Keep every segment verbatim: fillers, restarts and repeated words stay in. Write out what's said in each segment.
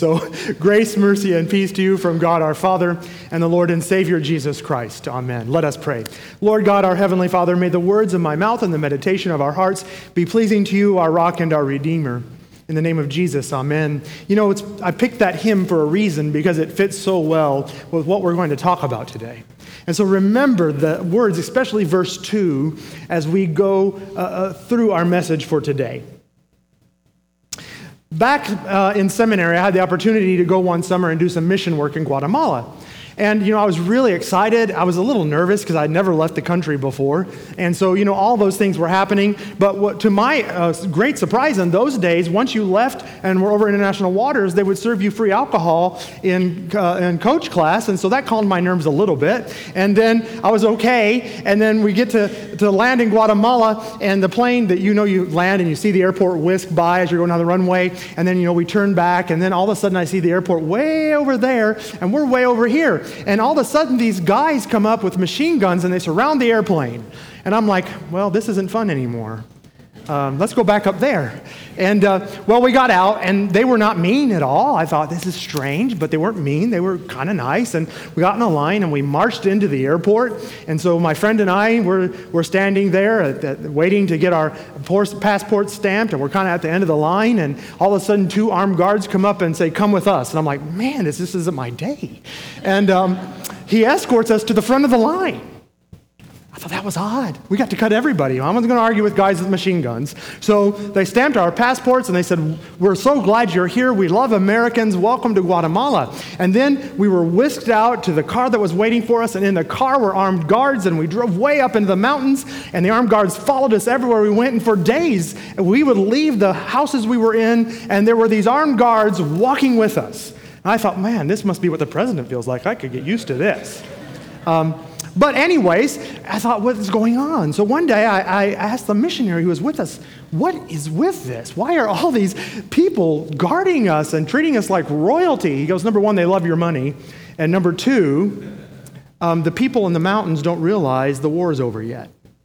So, grace, mercy, and peace to you from God our Father and the Lord and Savior Jesus Christ. Amen. Let us pray. Lord God, our Heavenly Father, may the words of my mouth and the meditation of our hearts be pleasing to you, our rock and our Redeemer. In the name of Jesus, amen. You know, it's, I picked that hymn for a reason because it fits so well with what we're going to talk about today. And so remember the words, especially verse two, as we go uh, uh, through our message for today. Back uh, in seminary, I had the opportunity to go one summer and do some mission work in Guatemala. And, you know, I was really excited. I was a little nervous because I'd never left the country before. And so, you know, all those things were happening. But what, to my uh, great surprise in those days, once you left and were over international waters, they would serve you free alcohol in, uh, in coach class. And so that calmed my nerves a little bit. And then I was okay. And then we get to, to land in Guatemala, and the plane that, you know, you land and you see the airport whisk by as you're going down the runway. And then, you know, we turn back. And then all of a sudden I see the airport way over there, and we're way over here. And all of a sudden, these guys come up with machine guns, and they surround the airplane. And I'm like, well, this isn't fun anymore. Um, let's go back up there. And, uh, well, we got out, and they were not mean at all. I thought, this is strange, but they weren't mean. They were kind of nice. And we got in a line, and we marched into the airport. And so my friend and I were, were standing there at, at, waiting to get our passport stamped, and we're kind of at the end of the line. And all of a sudden, two armed guards come up and say, come with us. And I'm like, man, this, this isn't my day. And um, he escorts us to the front of the line. I thought that was odd. We got to cut everybody. I wasn't going to argue with guys with machine guns. So they stamped our passports, and they said, we're so glad you're here. We love Americans. Welcome to Guatemala. And then we were whisked out to the car that was waiting for us, and in the car were armed guards, and we drove way up into the mountains, and the armed guards followed us everywhere we went, and for days we would leave the houses we were in, and there were these armed guards walking with us. And I thought, man, this must be what the president feels like. I could get used to this. Um, But anyways, I thought, what is going on? So one day I, I asked the missionary who was with us, what is with this? Why are all these people guarding us and treating us like royalty? He goes, number one, they love your money. And number two, um, the people in the mountains don't realize the war is over yet.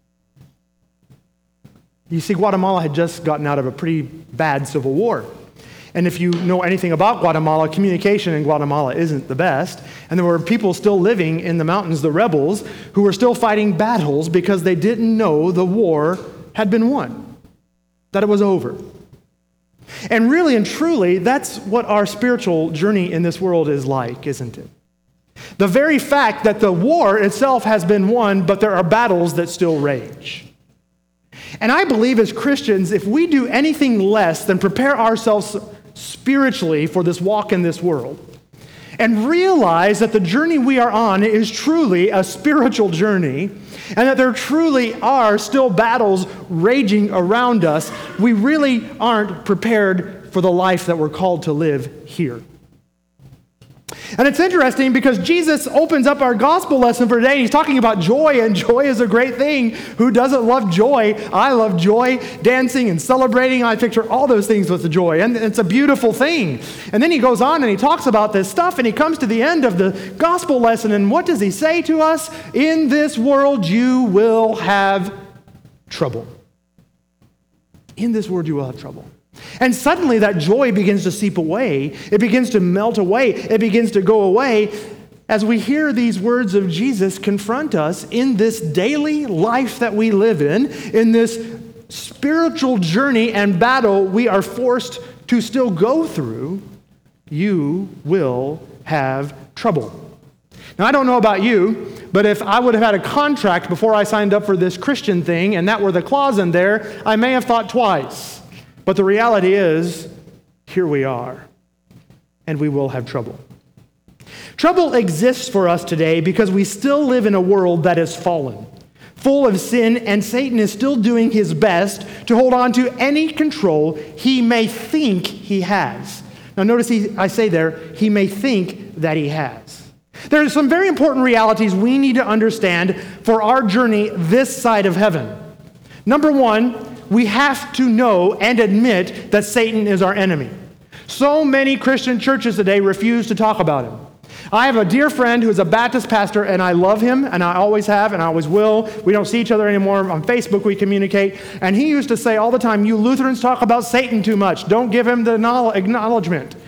You see, Guatemala had just gotten out of a pretty bad civil war. And if you know anything about Guatemala, communication in Guatemala isn't the best. And there were people still living in the mountains, the rebels, who were still fighting battles because they didn't know the war had been won, that it was over. And really and truly, that's what our spiritual journey in this world is like, isn't it? The very fact that the war itself has been won, but there are battles that still rage. And I believe as Christians, if we do anything less than prepare ourselves spiritually for this walk in this world, and realize that the journey we are on is truly a spiritual journey, and that there truly are still battles raging around us, we really aren't prepared for the life that we're called to live here. And it's interesting because Jesus opens up our gospel lesson for today, and he's talking about joy, and joy is a great thing. Who doesn't love joy? I love joy, dancing and celebrating. I picture all those things with the joy, and it's a beautiful thing. And then he goes on and he talks about this stuff, and he comes to the end of the gospel lesson, and what does he say to us? In this world you will have trouble. In this world you will have trouble. And suddenly that joy begins to seep away. It begins to melt away. It begins to go away as we hear these words of Jesus confront us in this daily life that we live in, in this spiritual journey and battle we are forced to still go through. You will have trouble. Now, I don't know about you, but if I would have had a contract before I signed up for this Christian thing, and that were the clause in there, I may have thought twice. But the reality is, here we are, and we will have trouble. Trouble exists for us today because we still live in a world that is fallen, full of sin, and Satan is still doing his best to hold on to any control he may think he has. Now notice he, I say there, he may think that he has. There are some very important realities we need to understand for our journey this side of heaven. Number one, we have to know and admit that Satan is our enemy. So many Christian churches today refuse to talk about him. I have a dear friend who is a Baptist pastor, and I love him, and I always have, and I always will. We don't see each other anymore. On Facebook, we communicate. And he used to say all the time, you Lutherans talk about Satan too much. Don't give him the acknowledgement.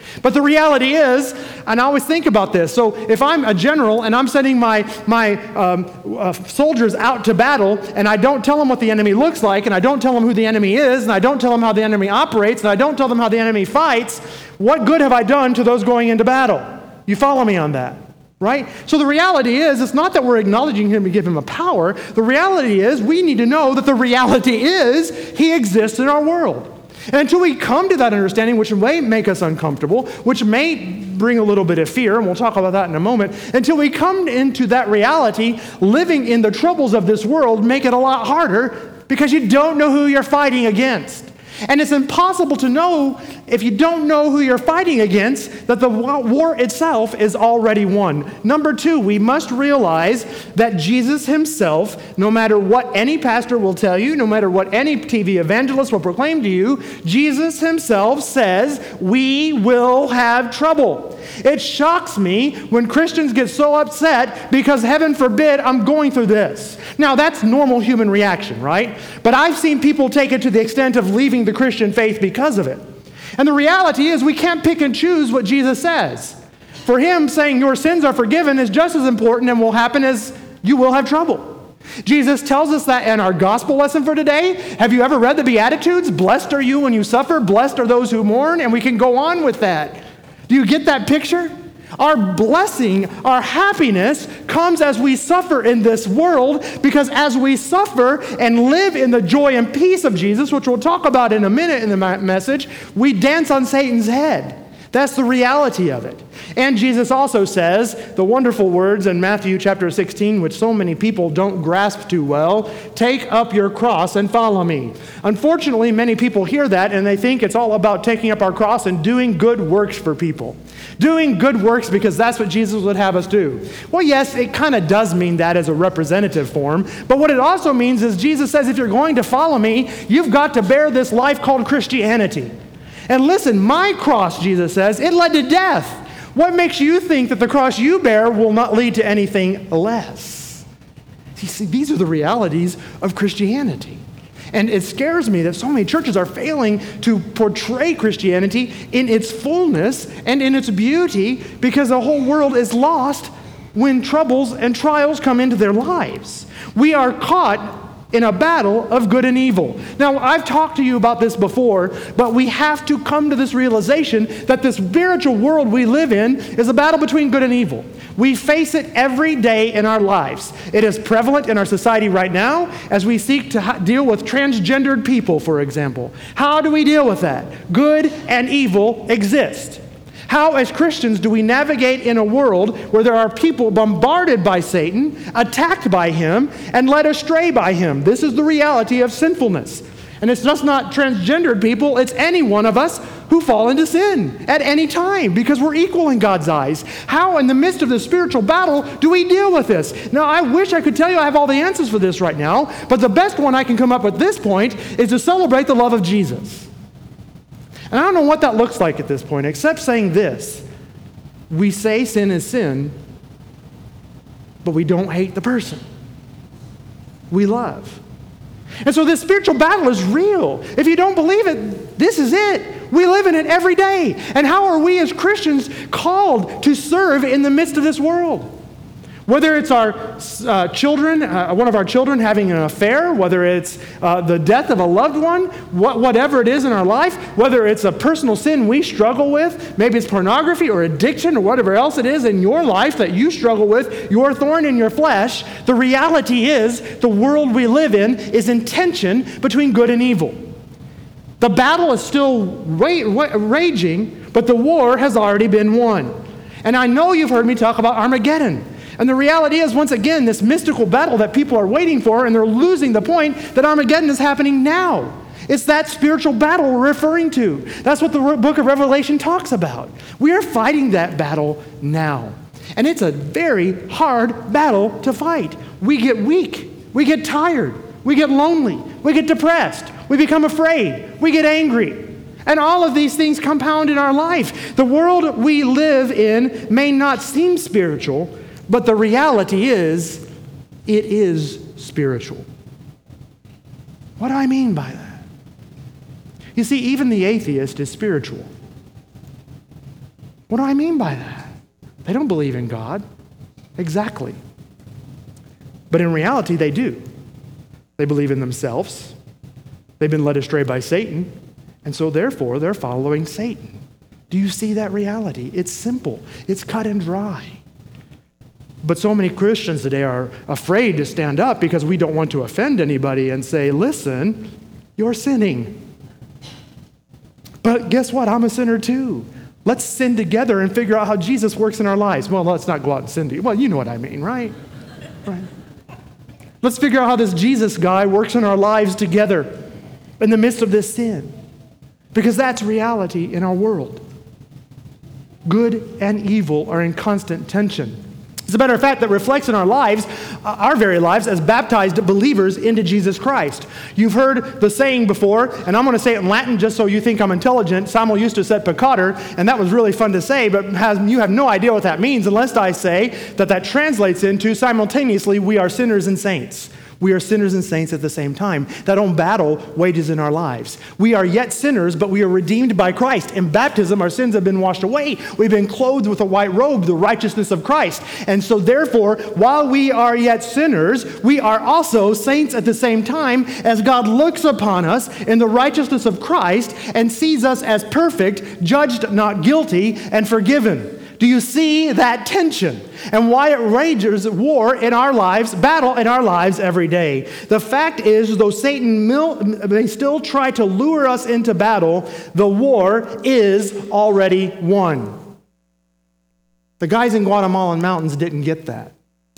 But the reality is, and I always think about this, so if I'm a general and I'm sending my, my um, uh, soldiers out to battle, and I don't tell them what the enemy looks like, and I don't tell them who the enemy is, and I don't tell them how the enemy operates, and I don't tell them how the enemy fights, what good have I done to those going into battle? You follow me on that, right? So the reality is, it's not that we're acknowledging him to give him a power. The reality is, we need to know that the reality is, he exists in our world. And until we come to that understanding, which may make us uncomfortable, which may bring a little bit of fear, and we'll talk about that in a moment, until we come into that reality, living in the troubles of this world make it a lot harder because you don't know who you're fighting against. And it's impossible to know, if you don't know who you're fighting against, that the war itself is already won. Number two, we must realize that Jesus himself, no matter what any pastor will tell you, no matter what any T V evangelist will proclaim to you, Jesus himself says, we will have trouble. It shocks me when Christians get so upset because, heaven forbid, I'm going through this. Now, that's normal human reaction, right? But I've seen people take it to the extent of leaving the Christian faith because of it. And the reality is, we can't pick and choose what Jesus says. For him, saying your sins are forgiven is just as important and will happen as you will have trouble. Jesus tells us that in our gospel lesson for today. Have you ever read the Beatitudes? Blessed are you when you suffer, blessed are those who mourn, and we can go on with that. Do you get that picture? Our blessing, our happiness comes as we suffer in this world, because as we suffer and live in the joy and peace of Jesus, which we'll talk about in a minute in the message, we dance on Satan's head. That's the reality of it. And Jesus also says the wonderful words in Matthew chapter sixteen, which so many people don't grasp too well, take up your cross and follow me. Unfortunately, many people hear that and they think it's all about taking up our cross and doing good works for people. Doing good works because that's what Jesus would have us do. Well, yes, it kind of does mean that as a representative form, but what it also means is Jesus says if you're going to follow me, you've got to bear this life called Christianity. And listen, my cross, Jesus says, it led to death. What makes you think that the cross you bear will not lead to anything less? You see, these are the realities of Christianity. And it scares me that so many churches are failing to portray Christianity in its fullness and in its beauty, because the whole world is lost when troubles and trials come into their lives. We are caught in a battle of good and evil. Now, I've talked to you about this before, but we have to come to this realization that this spiritual world we live in is a battle between good and evil. We face it every day in our lives. It is prevalent in our society right now as we seek to ha- deal with transgendered people, for example. How do we deal with that? Good and evil exist. How, as Christians, do we navigate in a world where there are people bombarded by Satan, attacked by him, and led astray by him? This is the reality of sinfulness. And it's just not transgendered people, it's any one of us who fall into sin at any time, because we're equal in God's eyes. How, in the midst of this spiritual battle, do we deal with this? Now, I wish I could tell you I have all the answers for this right now, but the best one I can come up with at this point is to celebrate the love of Jesus. And I don't know what that looks like at this point, except saying this. We say sin is sin, but we don't hate the person. We love. And so this spiritual battle is real. If you don't believe it, this is it. We live in it every day. And how are we as Christians called to serve in the midst of this world? Whether it's our uh, children, uh, one of our children having an affair, whether it's uh, the death of a loved one, wh- whatever it is in our life, whether it's a personal sin we struggle with, maybe it's pornography or addiction or whatever else it is in your life that you struggle with, your thorn in your flesh, the reality is the world we live in is in tension between good and evil. The battle is still ra- ra- raging, but the war has already been won. And I know you've heard me talk about Armageddon. And the reality is, once again, this mystical battle that people are waiting for, and they're losing the point that Armageddon is happening now. It's that spiritual battle we're referring to. That's what the book of Revelation talks about. We are fighting that battle now. And it's a very hard battle to fight. We get weak. We get tired. We get lonely. We get depressed. We become afraid. We get angry. And all of these things compound in our life. The world we live in may not seem spiritual, but the reality is, it is spiritual. What do I mean by that? You see, even the atheist is spiritual. What do I mean by that? They don't believe in God. Exactly. But in reality, they do. They believe in themselves. They've been led astray by Satan, and so therefore they're following Satan. Do you see that reality? It's simple. It's cut and dry. But so many Christians today are afraid to stand up because we don't want to offend anybody and say, listen, you're sinning. But guess what? I'm a sinner too. Let's sin together and figure out how Jesus works in our lives. Well, let's not go out and sin together. Well, you know what I mean, right? Right. Let's figure out how this Jesus guy works in our lives together in the midst of this sin. Because that's reality in our world. Good and evil are in constant tension. As a matter of fact, that reflects in our lives, uh, our very lives, as baptized believers into Jesus Christ. You've heard the saying before, and I'm going to say it in Latin just so you think I'm intelligent, Samuel justus et peccator, and that was really fun to say, but has, you have no idea what that means unless I say that that translates into simultaneously, we are sinners and saints. We are sinners and saints at the same time. That own battle wages in our lives. We are yet sinners, but we are redeemed by Christ. In baptism, our sins have been washed away. We've been clothed with a white robe, the righteousness of Christ. And so therefore, while we are yet sinners, we are also saints at the same time as God looks upon us in the righteousness of Christ and sees us as perfect, judged not guilty, and forgiven. Do you see that tension and why it rages war in our lives, battle in our lives every day? The fact is, though Satan may still try to lure us into battle, the war is already won. The guys in Guatemalan mountains didn't get that.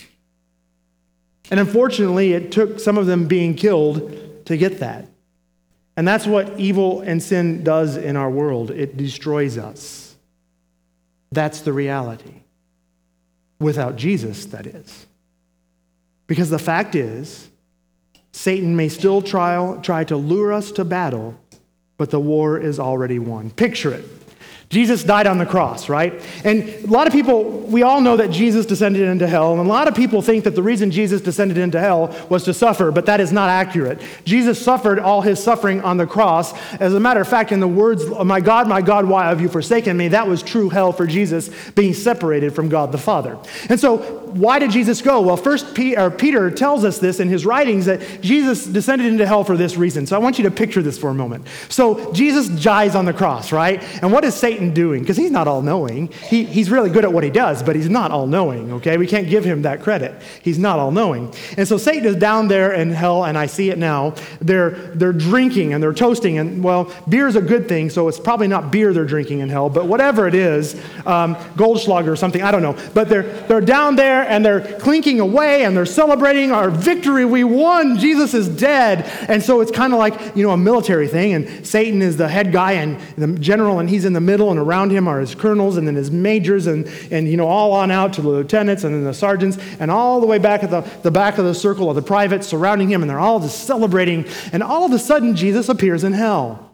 And unfortunately, it took some of them being killed to get that. And that's what evil and sin does in our world. It destroys us. That's the reality. Without Jesus, that is. Because the fact is, Satan may still try, try to lure us to battle, but the war is already won. Picture it. Jesus died on the cross, right? And a lot of people, we all know that Jesus descended into hell, and a lot of people think that the reason Jesus descended into hell was to suffer, but that is not accurate. Jesus suffered all his suffering on the cross. As a matter of fact, in the words, "My God, my God, why have you forsaken me?" that was true hell for Jesus, being separated from God the Father. And so, why did Jesus go? Well, first Peter tells us this in his writings, that Jesus descended into hell for this reason. So I want you to picture this for a moment. So Jesus dies on the cross, right? And what is Satan doing? Because he's not all-knowing. He, he's really good at what he does, but he's not all-knowing, okay? We can't give him that credit. He's not all-knowing. And so Satan is down there in hell, and I see it now. They're, they're drinking and they're toasting, and well, beer is a good thing, so it's probably not beer they're drinking in hell, but whatever it is, um, Goldschlager or something, I don't know. But they're, they're down there, and they're clinking away, and they're celebrating our victory. We won. Jesus is dead. And so it's kind of like, you know, a military thing, and Satan is the head guy and the general, and he's in the middle, and around him are his colonels, and then his majors, and, and you know, all on out to the lieutenants, and then the sergeants, and all the way back at the, the back of the circle of the privates surrounding him, and they're all just celebrating, and all of a sudden, Jesus appears in hell.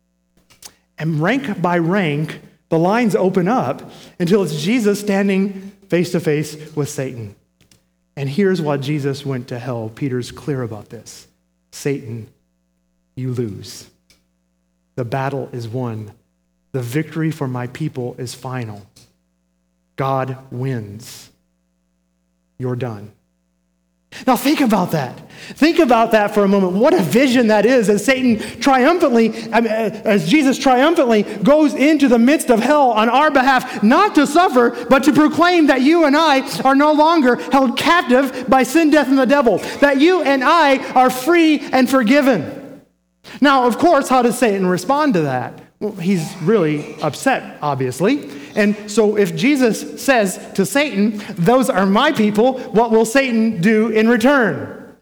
And rank by rank, the lines open up until it's Jesus standing face to face with Satan. And here's why Jesus went to hell. Peter's clear about this. Satan, you lose. The battle is won. The victory for my people is final. God wins. You're done. Now think about that. Think about that for a moment. What a vision that is as Satan triumphantly, as Jesus triumphantly goes into the midst of hell on our behalf, not to suffer, but to proclaim that you and I are no longer held captive by sin, death, and the devil. That you and I are free and forgiven. Now, of course, how does Satan respond to that? Well, he's really upset, obviously. And so if Jesus says to Satan, those are my people, what will Satan do in return?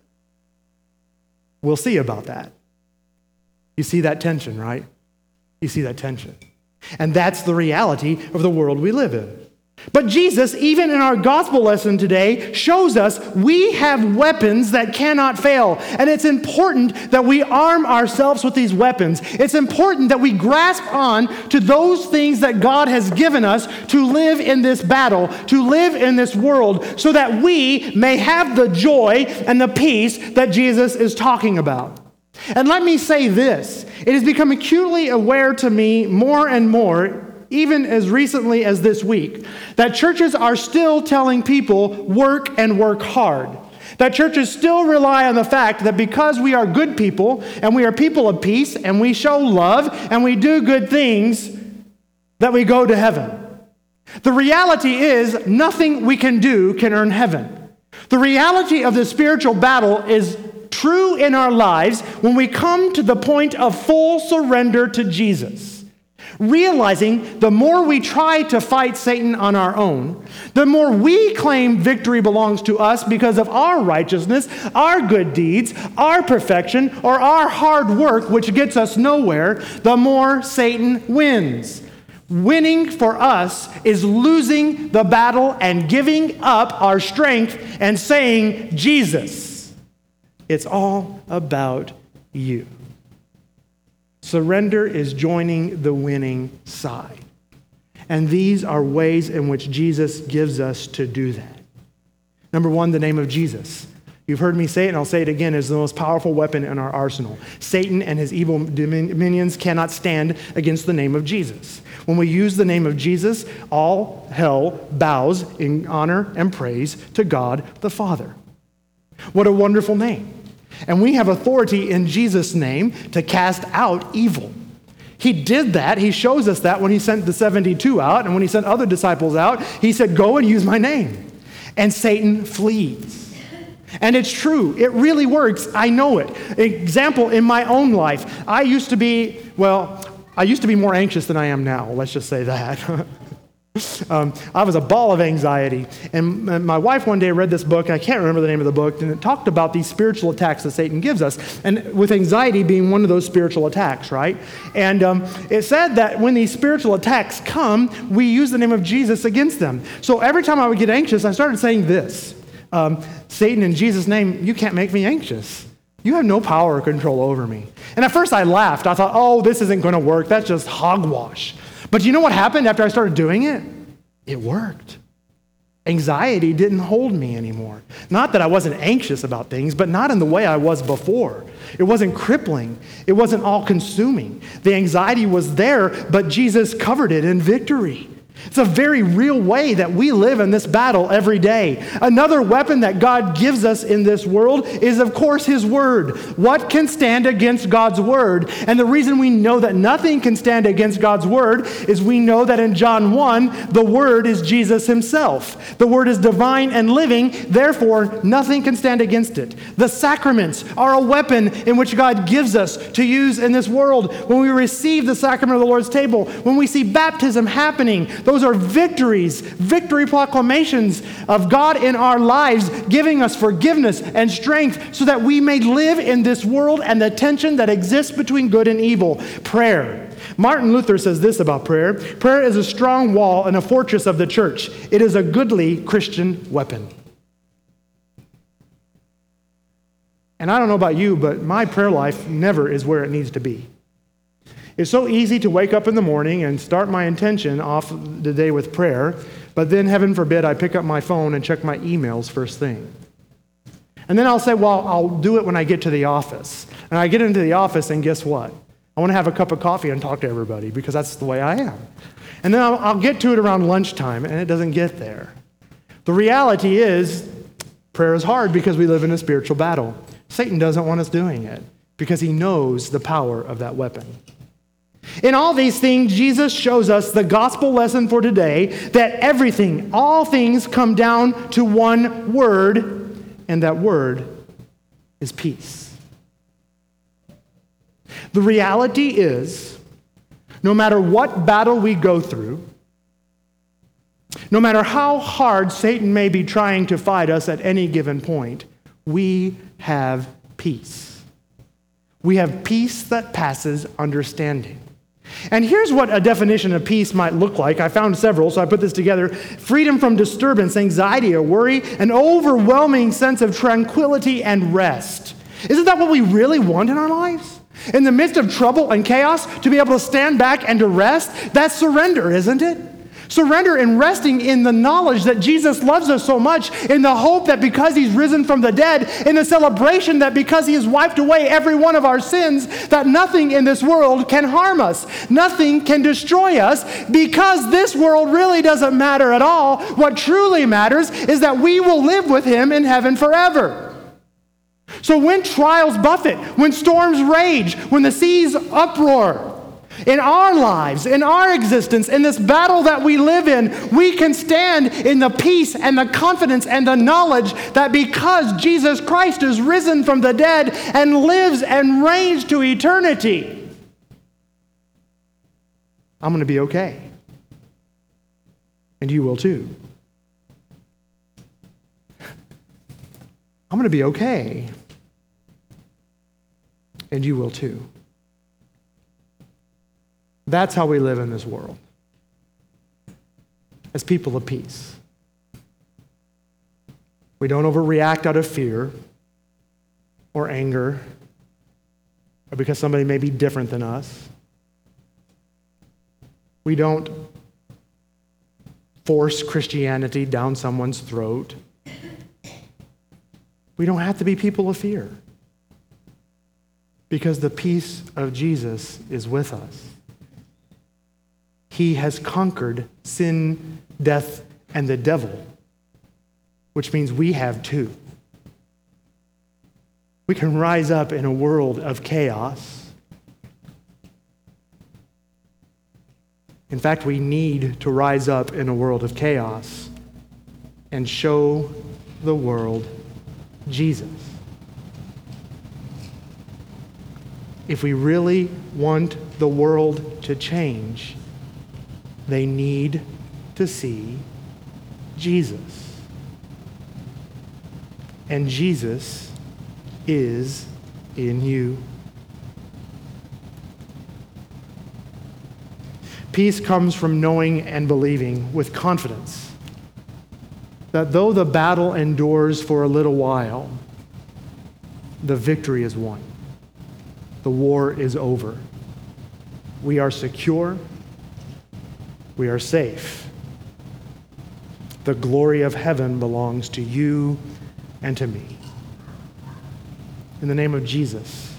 We'll see about that. You see that tension, right? You see that tension. And that's the reality of the world we live in. But Jesus, even in our gospel lesson today, shows us we have weapons that cannot fail. And it's important that we arm ourselves with these weapons. It's important that we grasp on to those things that God has given us to live in this battle, to live in this world, so that we may have the joy and the peace that Jesus is talking about. And let me say this. It has become acutely aware to me more and more even as recently as this week, that churches are still telling people work and work hard. That churches still rely on the fact that because we are good people and we are people of peace and we show love and we do good things, that we go to heaven. The reality is nothing we can do can earn heaven. The reality of the spiritual battle is true in our lives when we come to the point of full surrender to Jesus. Realizing the more we try to fight Satan on our own, the more we claim victory belongs to us because of our righteousness, our good deeds, our perfection, or our hard work, which gets us nowhere, the more Satan wins. Winning for us is losing the battle and giving up our strength and saying, Jesus, it's all about you. Surrender is joining the winning side. And these are ways in which Jesus gives us to do that. Number one, the name of Jesus. You've heard me say it, and I'll say it again, is the most powerful weapon in our arsenal. Satan and his evil dominions cannot stand against the name of Jesus. When we use the name of Jesus, all hell bows in honor and praise to God the Father. What a wonderful name. And we have authority in Jesus' name to cast out evil. He did that. He shows us that when he sent the seventy-two out, and when he sent other disciples out, he said, go and use my name. And Satan flees. And it's true. It really works. I know it. Example, in my own life, I used to be, well, I used to be more anxious than I am now. Let's just say that. Um, I was a ball of anxiety. And my wife one day read this book, and I can't remember the name of the book, and it talked about these spiritual attacks that Satan gives us, and with anxiety being one of those spiritual attacks, right? And um, it said that when these spiritual attacks come, we use the name of Jesus against them. So every time I would get anxious, I started saying this, um, Satan, in Jesus' name, you can't make me anxious. You have no power or control over me. And at first I laughed. I thought, oh, this isn't going to work. That's just hogwash. But you know what happened after I started doing it? It worked. Anxiety didn't hold me anymore. Not that I wasn't anxious about things, but not in the way I was before. It wasn't crippling. It wasn't all-consuming. The anxiety was there, but Jesus covered it in victory. It's a very real way that we live in this battle every day. Another weapon that God gives us in this world is, of course, His Word. What can stand against God's Word? And the reason we know that nothing can stand against God's Word is we know that in John one, the Word is Jesus Himself. The Word is divine and living, therefore nothing can stand against it. The sacraments are a weapon in which God gives us to use in this world. When we receive the sacrament of the Lord's table, when we see baptism happening, those are victories, victory proclamations of God in our lives, giving us forgiveness and strength so that we may live in this world and the tension that exists between good and evil. Prayer. Martin Luther says this about prayer. Prayer is a strong wall and a fortress of the church. It is a goodly Christian weapon. And I don't know about you, but my prayer life never is where it needs to be. It's so easy to wake up in the morning and start my intention off the day with prayer, but then, heaven forbid, I pick up my phone and check my emails first thing. And then I'll say, well, I'll do it when I get to the office. And I get into the office, and guess what? I want to have a cup of coffee and talk to everybody because that's the way I am. And then I'll, I'll get to it around lunchtime, and it doesn't get there. The reality is, prayer is hard because we live in a spiritual battle. Satan doesn't want us doing it because he knows the power of that weapon. In all these things, Jesus shows us the gospel lesson for today, that everything, all things come down to one word, and that word is peace. The reality is, no matter what battle we go through, no matter how hard Satan may be trying to fight us at any given point, we have peace. We have peace that passes understanding. And here's what a definition of peace might look like. I found several, so I put this together. Freedom from disturbance, anxiety, or worry, an overwhelming sense of tranquility and rest. Isn't that what we really want in our lives? In the midst of trouble and chaos, to be able to stand back and to rest? That's surrender, isn't it? Surrender in resting in the knowledge that Jesus loves us so much, in the hope that because he's risen from the dead, in the celebration that because he has wiped away every one of our sins, that nothing in this world can harm us. Nothing can destroy us, because this world really doesn't matter at all. What truly matters is that we will live with him in heaven forever. So when trials buffet, when storms rage, when the seas uproar, in our lives, in our existence, in this battle that we live in, we can stand in the peace and the confidence and the knowledge that because Jesus Christ is risen from the dead and lives and reigns to eternity, I'm going to be okay. And you will too. I'm going to be okay. And you will too. That's how we live in this world, as people of peace. We don't overreact out of fear or anger or because somebody may be different than us. We don't force Christianity down someone's throat. We don't have to be people of fear because the peace of Jesus is with us. He has conquered sin, death, and the devil, which means we have too. We can rise up in a world of chaos. In fact, we need to rise up in a world of chaos and show the world Jesus. If we really want the world to change, they need to see Jesus. And Jesus is in you. Peace comes from knowing and believing with confidence that though the battle endures for a little while, the victory is won. The war is over. We are secure. We are safe. The glory of heaven belongs to you and to me. In the name of Jesus,